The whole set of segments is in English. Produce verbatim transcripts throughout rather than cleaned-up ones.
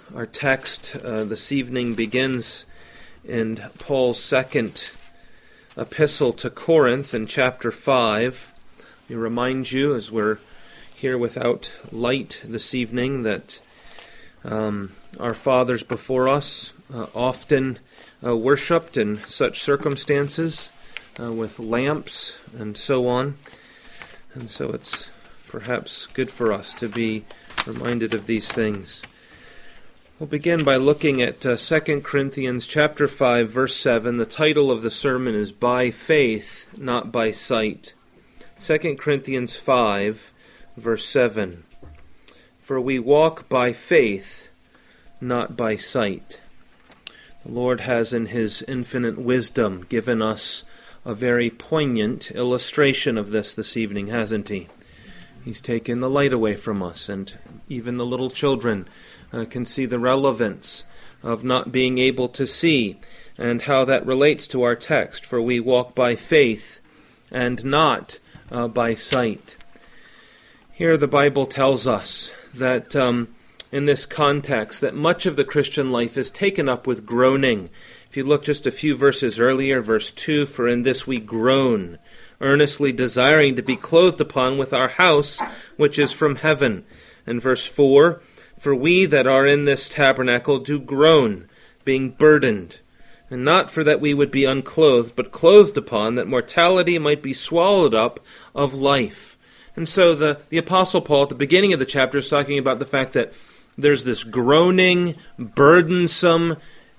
Our text uh, this evening begins in Paul's second epistle to Corinth in chapter five. Let me remind you, as we're here without light this evening, that um, our fathers before us uh, often uh, worshipped in such circumstances uh, with lamps and so on. And so it's perhaps good for us to be reminded of these things. We'll begin by looking at uh, Second Corinthians chapter five, verse seven. The title of the sermon is By Faith, Not by Sight. Second Corinthians five, verse seven. For we walk by faith, not by sight. The Lord has in His infinite wisdom given us a very poignant illustration of this this evening, hasn't He? He's taken the light away from us, and even the little children Uh, can see the relevance of not being able to see and how that relates to our text. For we walk by faith and not uh, by sight. Here the Bible tells us that um, in this context that much of the Christian life is taken up with groaning. If you look just a few verses earlier, verse two, for in this we groan, earnestly desiring to be clothed upon with our house which is from heaven. And verse four, for we that are in this tabernacle do groan, being burdened, and not for that we would be unclothed, but clothed upon, that mortality might be swallowed up of life. And so the, the Apostle Paul at the beginning of the chapter is talking about the fact that there's this groaning, burdensome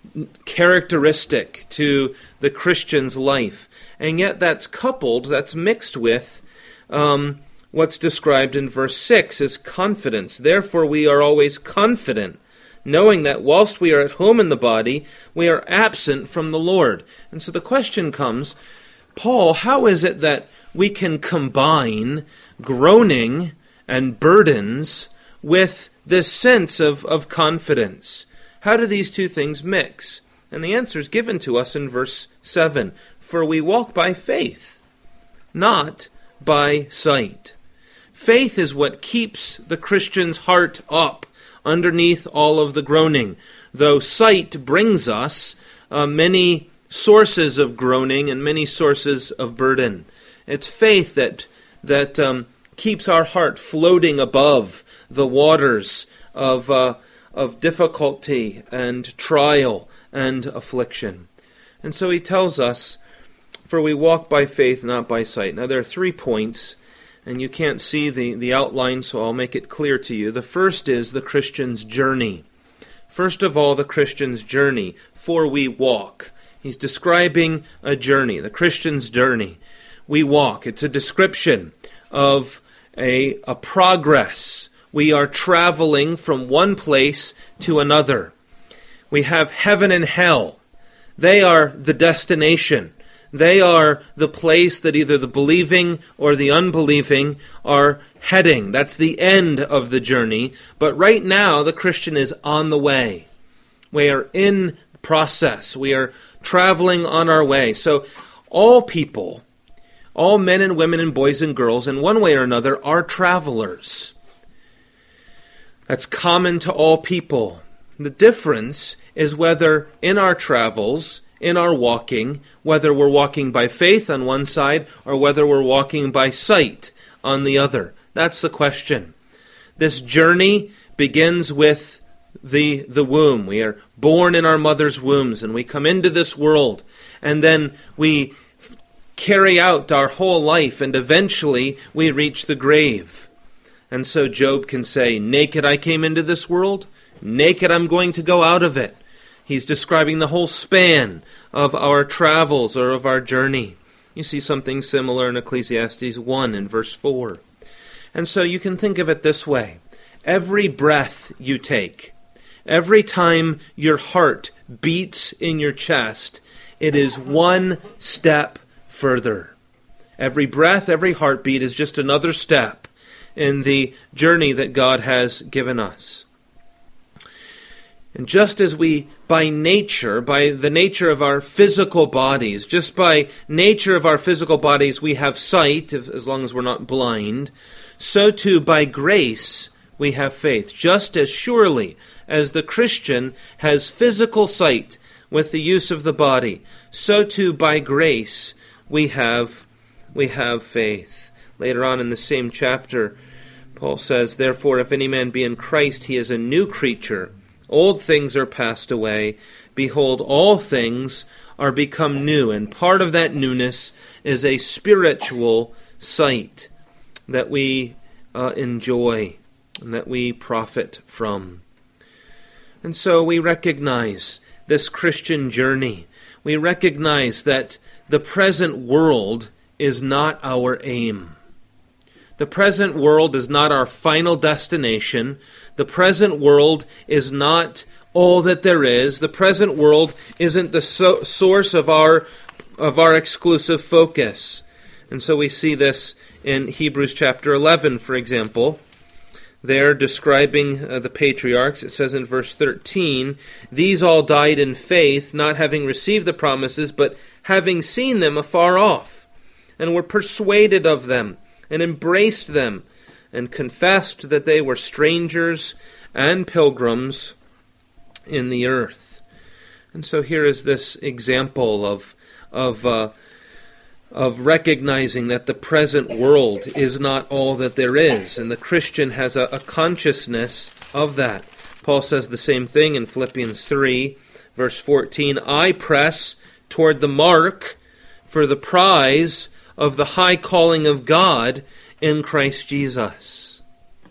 characteristic to the Christian's life. And yet that's coupled, that's mixed with um what's described in verse six is confidence. Therefore we are always confident, knowing that whilst we are at home in the body, we are absent from the Lord. And so the question comes, Paul, how is it that we can combine groaning and burdens with this sense of, of confidence? How do these two things mix? And the answer is given to us in verse seven. For we walk by faith, not by sight. Faith is what keeps the Christian's heart up underneath all of the groaning, though sight brings us uh, many sources of groaning and many sources of burden. It's faith that that um, keeps our heart floating above the waters of uh, of difficulty and trial and affliction. And so he tells us, for we walk by faith, not by sight. Now there are three points, and you can't see the, the outline, so I'll make it clear to you. The first is the Christian's journey. First of all, the Christian's journey, for we walk. He's describing a journey, the Christian's journey. We walk. It's a description of a, a progress. We are traveling from one place to another. We have heaven and hell. They are the destination. They are the place that either the believing or the unbelieving are heading. That's the end of the journey. But right now, the Christian is on the way. We are in process. We are traveling on our way. So all people, all men and women and boys and girls, in one way or another, are travelers. That's common to all people. The difference is whether in our travels, in our walking, whether we're walking by faith on one side or whether we're walking by sight on the other. That's the question. This journey begins with the, the womb. We are born in our mother's wombs and we come into this world, and then we f- carry out our whole life, and eventually we reach the grave. And so Job can say, naked I came into this world, naked I'm going to go out of it. He's describing the whole span of our travels or of our journey. You see something similar in Ecclesiastes one in verse four. And so you can think of it this way. Every breath you take, every time your heart beats in your chest, it is one step further. Every breath, every heartbeat is just another step in the journey that God has given us. And just as we, by nature, by the nature of our physical bodies, just by nature of our physical bodies, we have sight, as long as we're not blind, so too by grace, we have faith. Just as surely as the Christian has physical sight with the use of the body, so too by grace we have we have faith. Later on in the same chapter, Paul says, "Therefore, if any man be in Christ, he is a new creature. Old things are passed away. Behold, all things are become new." And part of that newness is a spiritual sight that we uh, enjoy and that we profit from. And so we recognize this Christian journey. We recognize that the present world is not our aim. The present world is not our final destination. The present world is not all that there is. The present world isn't the so- source of our of our exclusive focus. And so we see this in Hebrews chapter eleven, for example. There, describing uh, the patriarchs, it says in verse thirteen, "These all died in faith, not having received the promises, but having seen them afar off, and were persuaded of them, and embraced them, and confessed that they were strangers and pilgrims in the earth." And so here is this example of of uh, of recognizing that the present world is not all that there is, and the Christian has a, a consciousness of that. Paul says the same thing in Philippians three, verse fourteen, "I press toward the mark for the prize of the high calling of God in Christ Jesus."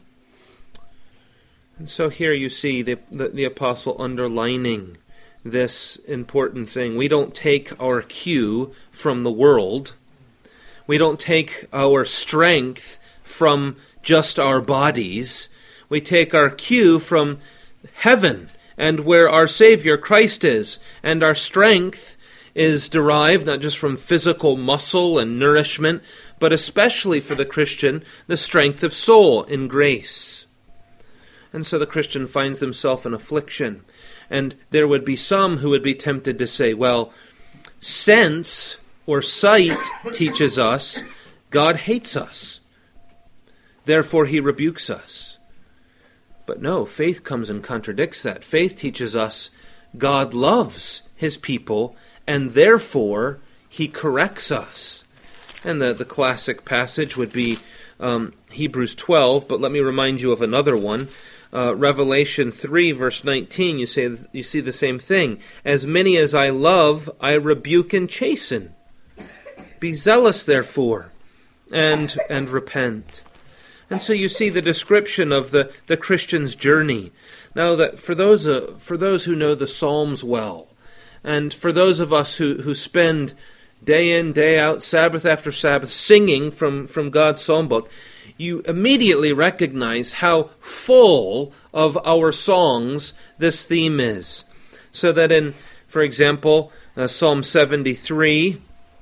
And so here you see the, the, the apostle underlining this important thing. We don't take our cue from the world. We don't take our strength from just our bodies. We take our cue from heaven and where our Savior Christ is. And our strength is derived not just from physical muscle and nourishment, but especially for the Christian, the strength of soul in grace. And so the Christian finds himself in affliction. And there would be some who would be tempted to say, well, sense or sight teaches us God hates us. Therefore he rebukes us. But no, faith comes and contradicts that. Faith teaches us God loves his people, and therefore he corrects us. And the, the classic passage would be um, Hebrews twelve, but let me remind you of another one. Uh, Revelation three, verse nineteen, you say you see the same thing. "As many as I love, I rebuke and chasten. Be zealous, therefore, and and repent." And so you see the description of the, the Christian's journey. Now, that for those uh, for those who know the Psalms well, and for those of us who, who spend day in, day out, Sabbath after Sabbath, singing from, from God's Psalm book, you immediately recognize how full of our songs this theme is. So that in, for example, uh, Psalm seventy-three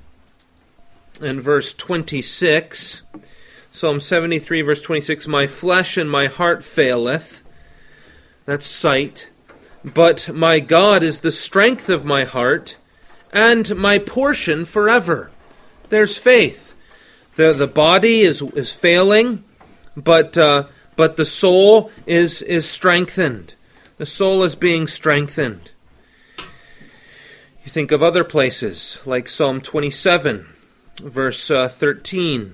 and verse twenty-six, Psalm seventy-three, verse twenty-six, "My flesh and my heart faileth," that's sight, "but my God is the strength of my heart, and my portion forever." There's faith. The the body is is failing, but uh, but the soul is is strengthened. The soul is being strengthened. You think of other places, like Psalm twenty-seven, verse uh, thirteen.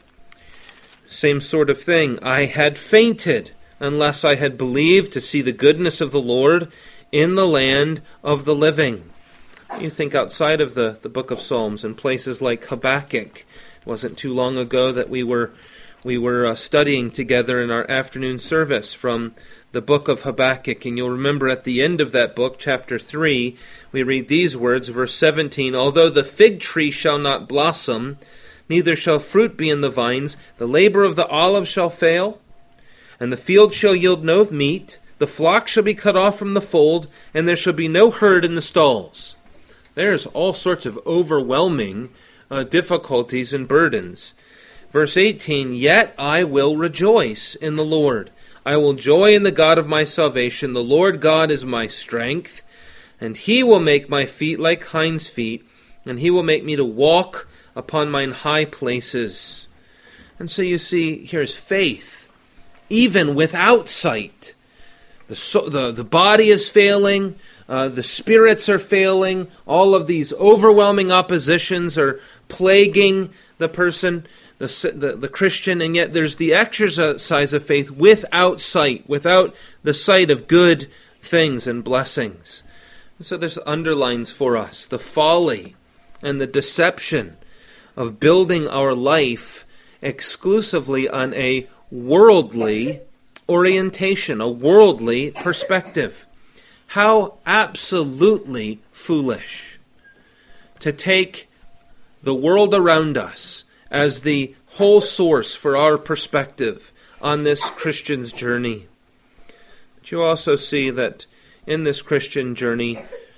Same sort of thing. "I had fainted unless I had believed to see the goodness of the Lord in the land of the living." You think outside of the, the book of Psalms, in places like Habakkuk. It wasn't too long ago that we were we were uh, studying together in our afternoon service from the book of Habakkuk. And you'll remember at the end of that book, chapter three, we read these words, verse seventeen, "Although the fig tree shall not blossom, neither shall fruit be in the vines, the labor of the olive shall fail, and the field shall yield no meat, the flock shall be cut off from the fold, and there shall be no herd in the stalls." There's all sorts of overwhelming uh, difficulties and burdens. Verse eighteen, "Yet I will rejoice in the Lord. I will joy in the God of my salvation. The Lord God is my strength, and he will make my feet like hinds' feet, and he will make me to walk upon mine high places." And so you see, here's faith even without sight. The, so, the, the body is failing, uh, the spirits are failing, all of these overwhelming oppositions are plaguing the person, the, the, the Christian, and yet there's the exercise of faith without sight, without the sight of good things and blessings. And so this underlines for us the folly and the deception of building our life exclusively on a worldly orientation, a worldly perspective. How absolutely foolish to take the world around us as the whole source for our perspective on this Christian's journey. But you also see that in this Christian journey,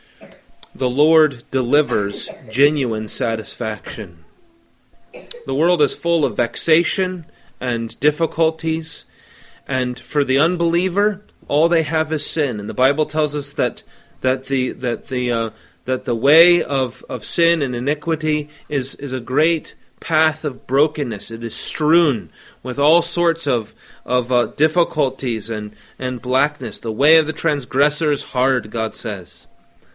the Lord delivers genuine satisfaction. The world is full of vexation and difficulties, and for the unbeliever, all they have is sin. And the Bible tells us that that the that the uh, that the way of, of sin and iniquity is is a great path of brokenness. It is strewn with all sorts of of uh, difficulties and and blackness. The way of the transgressor is hard, God says.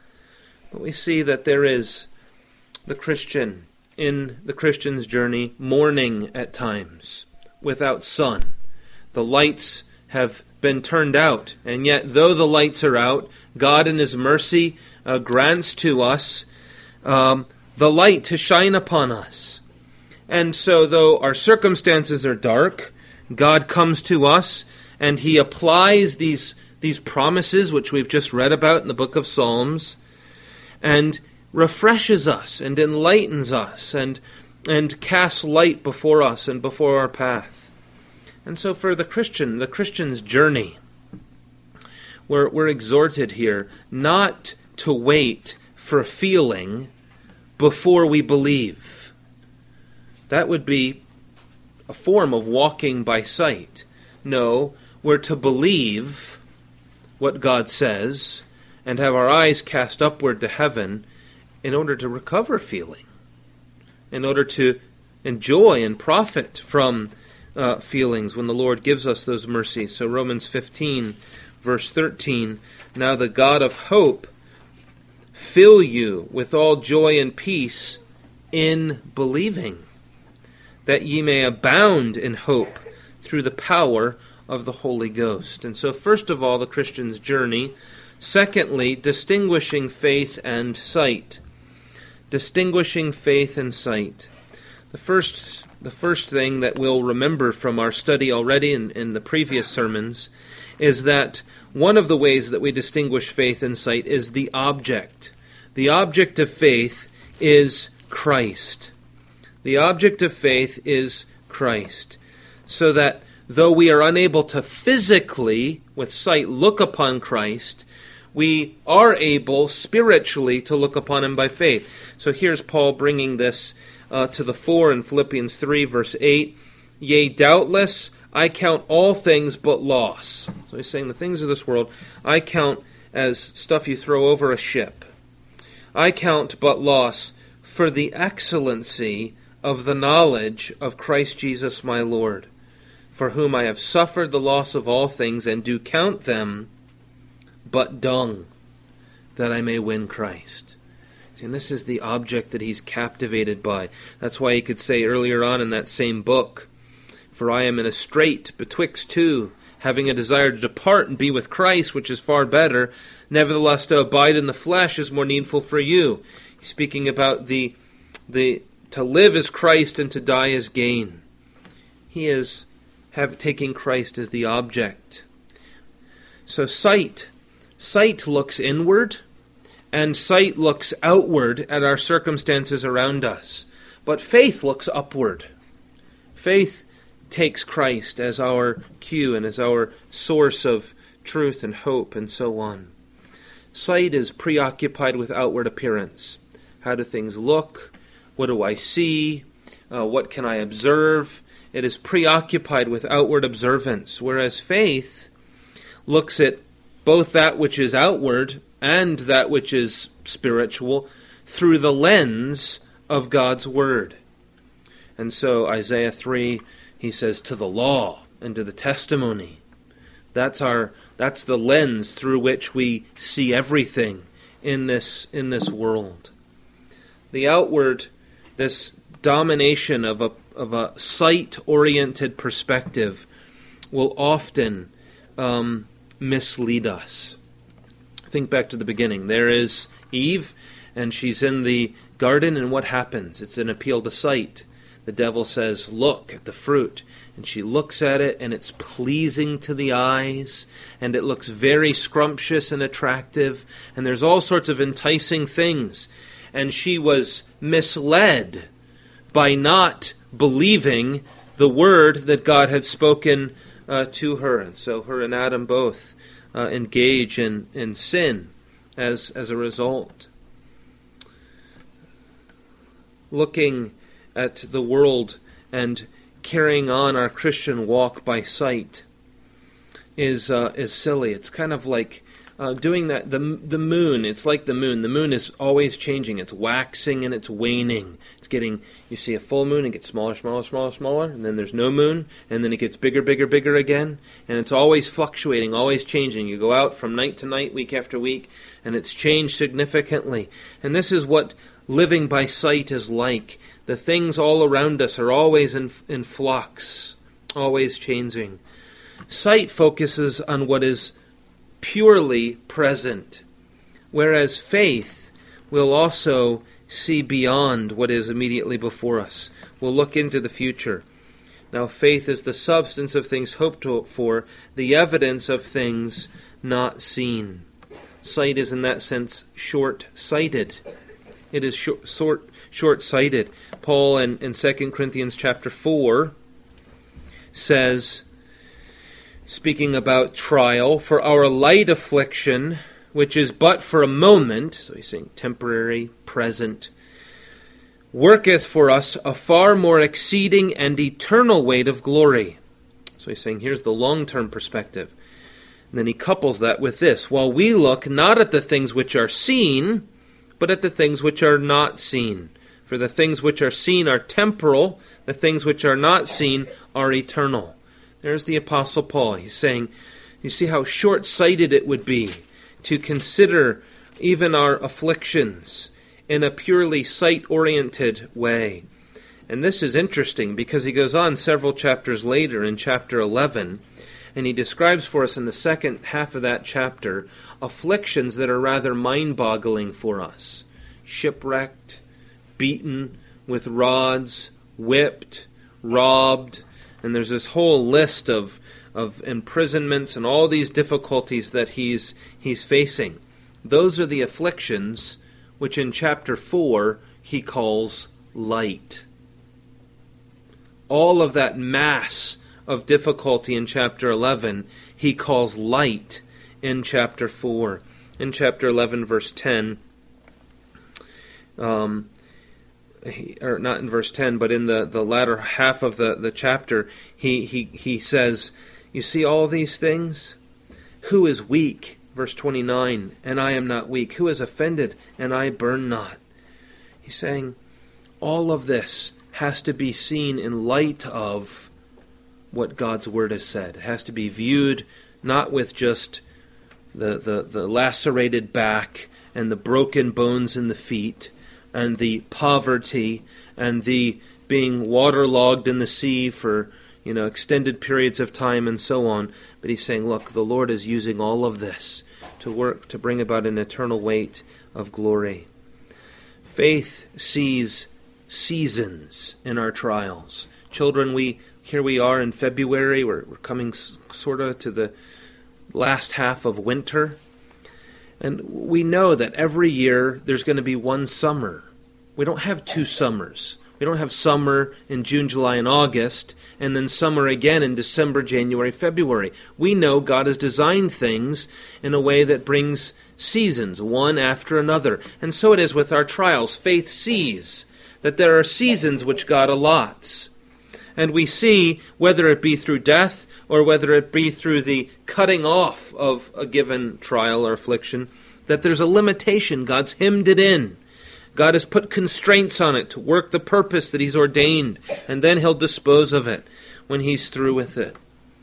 But we see that there is the Christian in the Christian's journey mourning at times without sun. The lights have been turned out, and yet though the lights are out, God in His mercy uh, grants to us um, the light to shine upon us. And so though our circumstances are dark, God comes to us and He applies these, these promises which we've just read about in the book of Psalms, and refreshes us and enlightens us and, and casts light before us and before our path. And so for the Christian, the Christian's journey, we're, we're exhorted here not to wait for feeling before we believe. That would be a form of walking by sight. No, we're to believe what God says and have our eyes cast upward to heaven in order to recover feeling, in order to enjoy and profit from Uh, feelings when the Lord gives us those mercies. So Romans fifteen, verse thirteen, now the God of hope fill you with all joy and peace in believing, that ye may abound in hope through the power of the Holy Ghost. And so first of all, the Christian's journey. Secondly, distinguishing faith and sight. Distinguishing faith and sight. The first The first thing that we'll remember from our study already in, in the previous sermons is that one of the ways that we distinguish faith and sight is the object. The object of faith is Christ. The object of faith is Christ. So that though we are unable to physically, with sight, look upon Christ, we are able spiritually to look upon Him by faith. So here's Paul bringing this Uh, to the fore in Philippians three, verse eight, yea, doubtless, I count all things but loss. So he's saying the things of this world, I count as stuff you throw over a ship. I count but loss for the excellency of the knowledge of Christ Jesus my Lord, for whom I have suffered the loss of all things, and do count them but dung, that I may win Christ. And this is the object that he's captivated by. That's why he could say earlier on in that same book, for I am in a strait betwixt two, having a desire to depart and be with Christ, which is far better. Nevertheless, to abide in the flesh is more needful for you. He's speaking about the the to live as Christ and to die as gain. He is have taking Christ as the object. So sight, sight looks inward, and sight looks outward at our circumstances around us. But faith looks upward. Faith takes Christ as our cue and as our source of truth and hope and so on. Sight is preoccupied with outward appearance. How do things look? What do I see? Uh, what can I observe? It is preoccupied with outward observance, whereas faith looks at both that which is outward and that which is spiritual through the lens of God's Word. And so Isaiah three, he says, to the law and to the testimony. That's our that's the lens through which we see everything in this in this world. The outward, this domination of a of a sight-oriented perspective will often um, mislead us. Think back to the beginning. There is Eve, and she's in the garden, and what happens? It's an appeal to sight. The devil says, look at the fruit. And she looks at it, and it's pleasing to the eyes, and it looks very scrumptious and attractive, and there's all sorts of enticing things. And she was misled by not believing the word that God had spoken uh, to her. And so her and Adam both uh, engage in, in sin as, as a result. Looking at the world and carrying on our Christian walk by sight is uh, is silly. It's kind of like uh, doing that. The the moon. It's like the moon. The moon is always changing. It's waxing and it's waning. It's getting. You see a full moon, it gets smaller, smaller, smaller, smaller, and then there's no moon, and then it gets bigger, bigger, bigger again, and it's always fluctuating, always changing. You go out from night to night, week after week, and it's changed significantly. And this is what living by sight is like. The things all around us are always in, in flux, always changing. Sight focuses on what is purely present, whereas faith will also see beyond what is immediately before us. We'll look into the future. Now, faith is the substance of things hoped for, the evidence of things not seen. Sight is in that sense short-sighted. It is short, short, short-sighted. Paul in, in Second Corinthians chapter four says, speaking about trial, for our light affliction, which is but for a moment, so he's saying temporary, present, worketh for us a far more exceeding and eternal weight of glory. So he's saying here's the long-term perspective. And then he couples that with this, while we look not at the things which are seen, but at the things which are not seen. For the things which are seen are temporal, the things which are not seen are eternal. There's the Apostle Paul. He's saying, you see how short-sighted it would be to consider even our afflictions in a purely sight-oriented way. And this is interesting because he goes on several chapters later in chapter eleven, and he describes for us in the second half of that chapter afflictions that are rather mind-boggling for us. Shipwrecked, beaten with rods, whipped, robbed, and there's this whole list of, of imprisonments and all these difficulties that he's he's facing. Those are the afflictions which in chapter four he calls light. All of that mass of difficulty in chapter eleven, he calls light in chapter four. In chapter eleven, verse ten, um, he, or not in verse ten, but in the, the latter half of the, the chapter, he, he, he says, you see all these things? Who is weak? Verse twenty-nine, and I am not weak. Who is offended, and I burn not? He's saying all of this has to be seen in light of what God's Word has said. It has to be viewed not with just the, the, the lacerated back and the broken bones in the feet and the poverty and the being waterlogged in the sea for, you know, extended periods of time and so on. But he's saying, look, the Lord is using all of this to work to bring about an eternal weight of glory. Faith sees seasons in our trials. Children, we here we are in February. We're, we're coming sort of to the last half of winter. And we know that every year there's going to be one summer. We don't have two summers. We don't have summer in June, July, and August, and then summer again in December, January, February. We know God has designed things in a way that brings seasons, one after another. And so it is with our trials. Faith sees that there are seasons which God allots. And we see, whether it be through death or whether it be through the cutting off of a given trial or affliction, that there's a limitation. God's hemmed it in. God has put constraints on it to work the purpose that He's ordained, and then He'll dispose of it when He's through with it.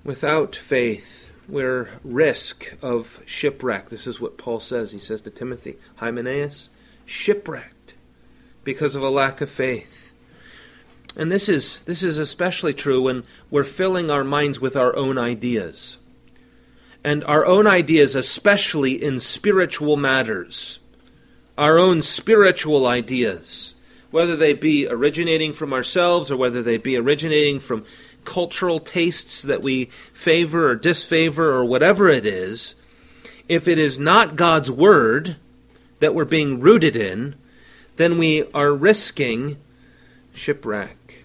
Without faith, we're risk of shipwreck. This is what Paul says. He says to Timothy, Hymenaeus, shipwrecked because of a lack of faith. And this is this is especially true when we're filling our minds with our own ideas. And our own ideas, especially in spiritual matters. Our own spiritual ideas. Whether they be originating from ourselves or whether they be originating from cultural tastes that we favor or disfavor or whatever it is. If it is not God's Word that we're being rooted in, then we are risking shipwreck.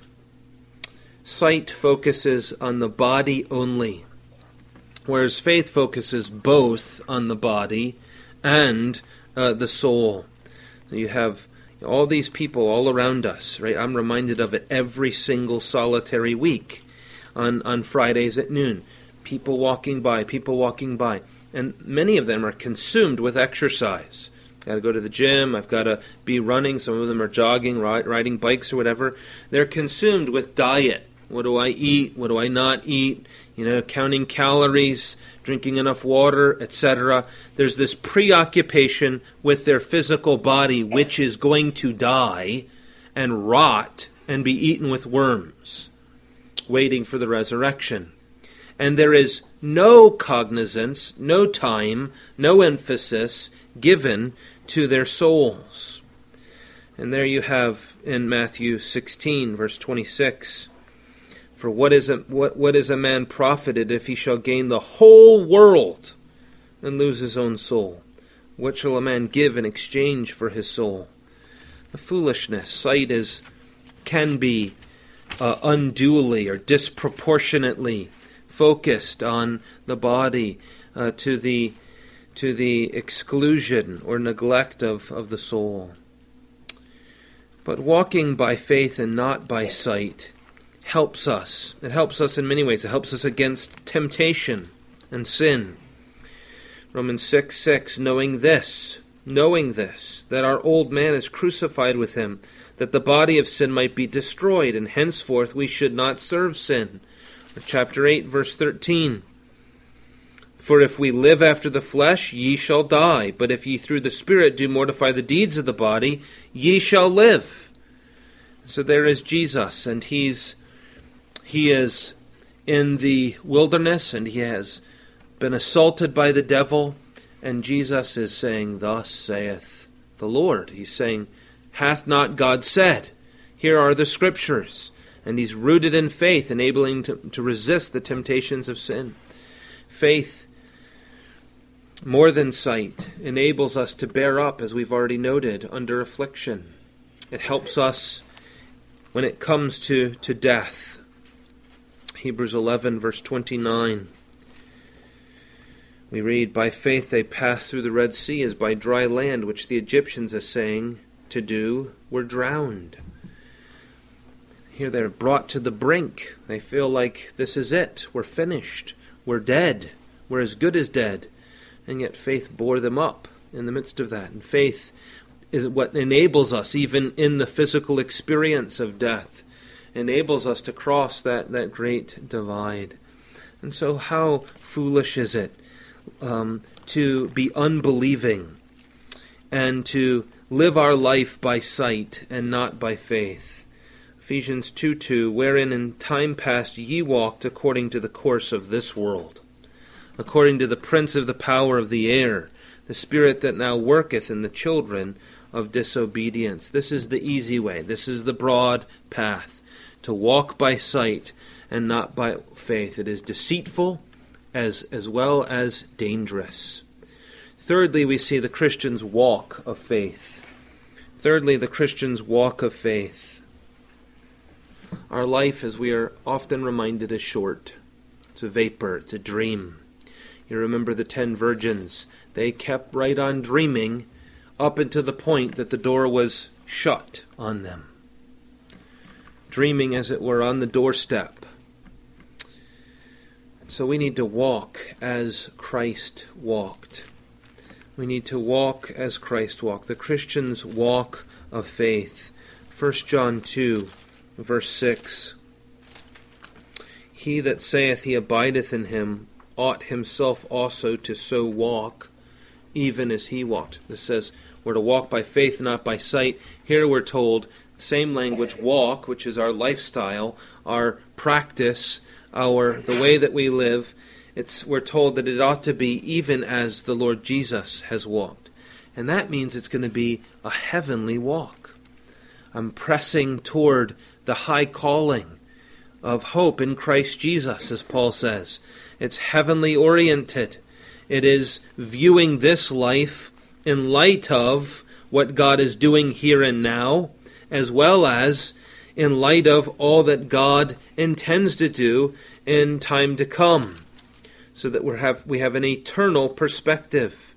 Sight focuses on the body only, whereas faith focuses both on the body and uh, the soul. You have all these people all around us, right? I'm reminded of it every single solitary week on, on Fridays at noon. People walking by, people walking by. And many of them are consumed with exercise. I've got to go to the gym, I've got to be running, some of them are jogging, riding bikes or whatever. They're consumed with diet. What do I eat? What do I not eat? You know, counting calories, drinking enough water, et cetera. There's this preoccupation with their physical body, which is going to die and rot and be eaten with worms, waiting for the resurrection. And there is no cognizance, no time, no emphasis given to their souls. And there you have in Matthew sixteen, verse twenty-six, for what is a what, what is a man profited if he shall gain the whole world and lose his own soul? What shall a man give in exchange for his soul? The foolishness, sight is can be uh, unduly or disproportionately focused on the body uh, to the to the exclusion or neglect of, of the soul. But walking by faith and not by sight helps us. It helps us in many ways. It helps us against temptation and sin. Romans six six, knowing this, knowing this, that our old man is crucified with him, that the body of sin might be destroyed, and henceforth we should not serve sin. Or chapter eight, verse thirteen, for if we live after the flesh, ye shall die, but if ye through the Spirit do mortify the deeds of the body, ye shall live. So there is Jesus, and he's He is in the wilderness, and he has been assaulted by the devil, and Jesus is saying, thus saith the Lord. He's saying, hath not God said? Here are the Scriptures. And he's rooted in faith, enabling to, to resist the temptations of sin. Faith, more than sight, enables us to bear up, as we've already noted, under affliction. It helps us when it comes to, to death. Hebrews eleven, verse twenty-nine. We read, by faith they passed through the Red Sea as by dry land, which the Egyptians, essaying to do, were drowned. Here they're brought to the brink. They feel like this is it. We're finished. We're dead. We're as good as dead. And yet faith bore them up in the midst of that. And faith is what enables us, even in the physical experience of death, enables us to cross that, that great divide. And so how foolish is it um, to be unbelieving and to live our life by sight and not by faith. Ephesians two two, wherein in time past ye walked according to the course of this world, according to the prince of the power of the air, the spirit that now worketh in the children of disobedience. This is the easy way. This is the broad path, to walk by sight and not by faith. It is deceitful as, as well as dangerous. Thirdly, we see the Christian's walk of faith. Thirdly, the Christian's walk of faith. Our life, as we are often reminded, is short. It's a vapor. It's a dream. You remember the ten virgins. They kept right on dreaming up until the point that the door was shut on them. Dreaming, as it were, on the doorstep. So we need to walk as Christ walked. We need to walk as Christ walked. The Christian's walk of faith. First John two, verse six. He that saith he abideth in him ought himself also to so walk, even as he walked. This says we're to walk by faith, not by sight. Here we're told, same language, walk, which is our lifestyle, our practice, our the way that we live. It's we're told that it ought to be even as the Lord Jesus has walked. And that means it's going to be a heavenly walk. I'm pressing toward the high calling of hope in Christ Jesus, as Paul says. It's heavenly oriented. It is viewing this life in light of what God is doing here and now, as well as in light of all that God intends to do in time to come, so that we have we have an eternal perspective.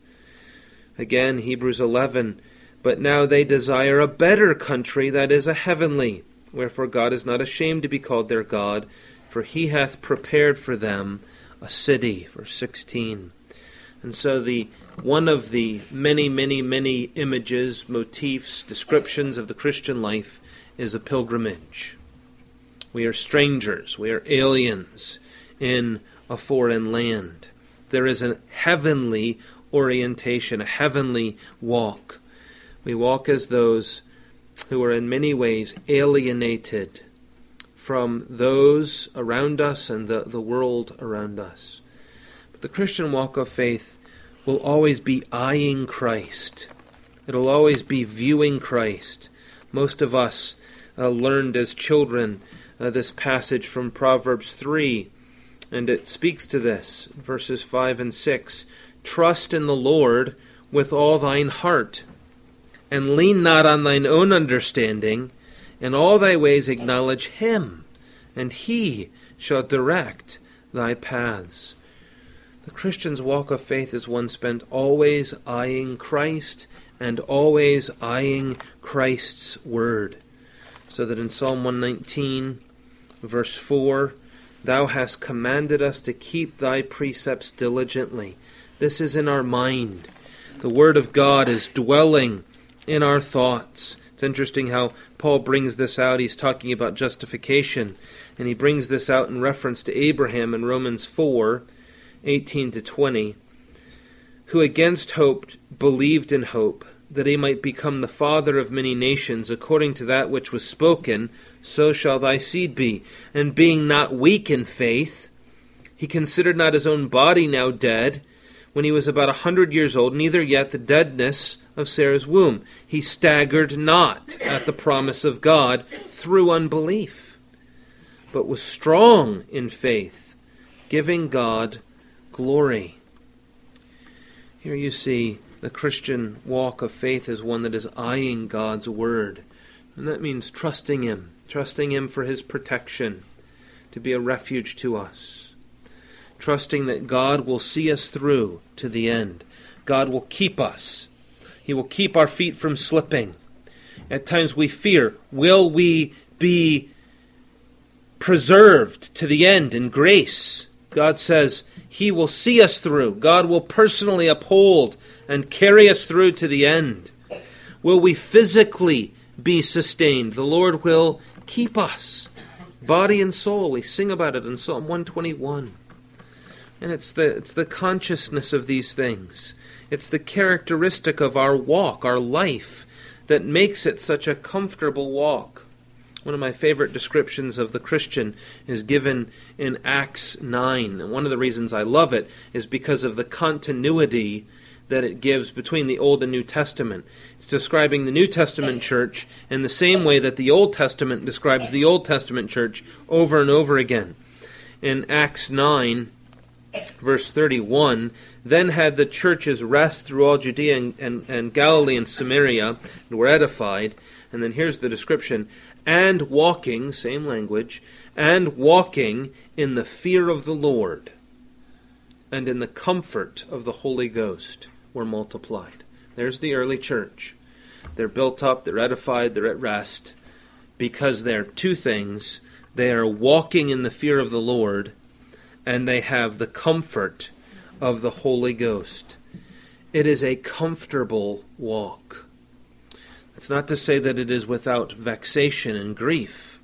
Again, Hebrews eleven, but now they desire a better country, that is, a heavenly. Wherefore God is not ashamed to be called their God, for he hath prepared for them a city. Verse sixteen. And so the one of the many, many, many images, motifs, descriptions of the Christian life is a pilgrimage. We are strangers, we are aliens in a foreign land. There is a heavenly orientation, a heavenly walk. We walk as those who are in many ways alienated from those around us and the, the world around us. But the Christian walk of faith will always be eyeing Christ. It'll always be viewing Christ. Most of us uh, learned as children uh, this passage from Proverbs three, and it speaks to this, verses five and six. Trust in the Lord with all thine heart, and lean not on thine own understanding. In all thy ways acknowledge him, and he shall direct thy paths. The Christian's walk of faith is one spent always eyeing Christ and always eyeing Christ's word. So that in Psalm one nineteen, verse four, thou hast commanded us to keep thy precepts diligently. This is in our mind. The word of God is dwelling in our thoughts. It's interesting how Paul brings this out. He's talking about justification, and he brings this out in reference to Abraham in Romans four, eighteen to twenty, who against hope believed in hope, that he might become the father of many nations, according to that which was spoken, so shall thy seed be. And being not weak in faith, he considered not his own body now dead, when he was about a hundred years old, neither yet the deadness of Sarah's womb. He staggered not at the promise of God through unbelief, but was strong in faith, giving God glory. Here you see the Christian walk of faith is one that is eyeing God's word. And that means trusting him, trusting him for his protection, to be a refuge to us. Trusting that God will see us through to the end. God will keep us. He will keep our feet from slipping. At times we fear, will we be preserved to the end in grace? God says he will see us through. God will personally uphold and carry us through to the end. Will we physically be sustained? The Lord will keep us, body and soul. We sing about it in Psalm one twenty-one. And it's the, it's the consciousness of these things. It's the characteristic of our walk, our life, that makes it such a comfortable walk. One of my favorite descriptions of the Christian is given in Acts nine. And one of the reasons I love it is because of the continuity that it gives between the Old and New Testament. It's describing the New Testament church in the same way that the Old Testament describes the Old Testament church over and over again. In Acts nine, verse thirty-one, then had the churches rest through all Judea and, and, and Galilee and Samaria, and were edified. And then here's the description, and walking, same language, and walking in the fear of the Lord and in the comfort of the Holy Ghost were multiplied. There's the early church. They're built up, they're edified, they're at rest, because they're two things. They are walking in the fear of the Lord, and they have the comfort of the Holy Ghost. It is a comfortable walk. It's not to say that it is without vexation and grief.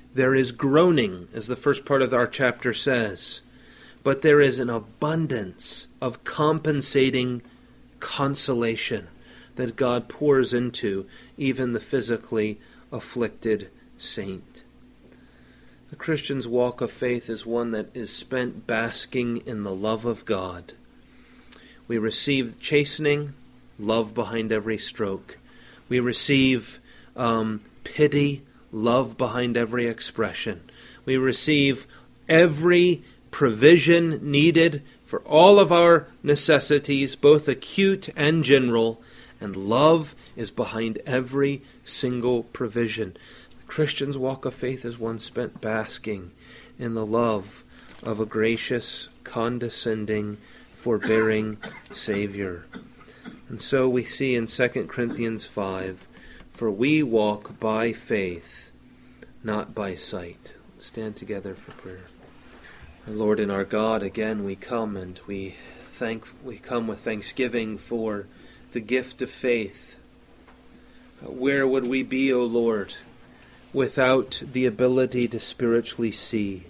There is groaning, as the first part of our chapter says, but there is an abundance of compensating consolation that God pours into even the physically afflicted saint. The Christian's walk of faith is one that is spent basking in the love of God. We receive chastening, love behind every stroke. We receive um, pity, love behind every expression. We receive every provision needed for all of our necessities, both acute and general, and love is behind every single provision. The Christian's walk of faith is one spent basking in the love of a gracious, condescending, forbearing Savior. And so we see in Second Corinthians five, for we walk by faith, not by sight. Let's stand together for prayer. Our Lord and our God, again we come and we thank we come with thanksgiving for the gift of faith. Where would we be, O Lord, without the ability to spiritually see?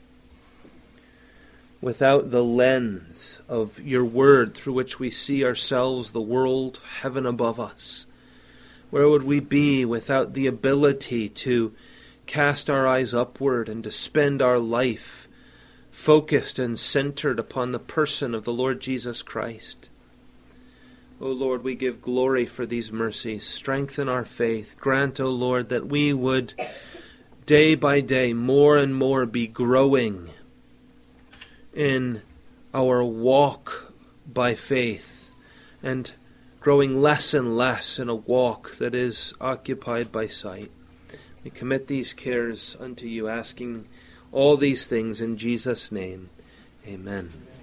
Without the lens of your word through which we see ourselves, the world, heaven above us? Where would we be without the ability to cast our eyes upward and to spend our life focused and centered upon the person of the Lord Jesus Christ? O Lord, we give glory for these mercies. Strengthen our faith. Grant, O Lord, that we would day by day more and more be growing in our walk by faith and growing less and less in a walk that is occupied by sight. We commit these cares unto you, asking all these things in Jesus' name. Amen.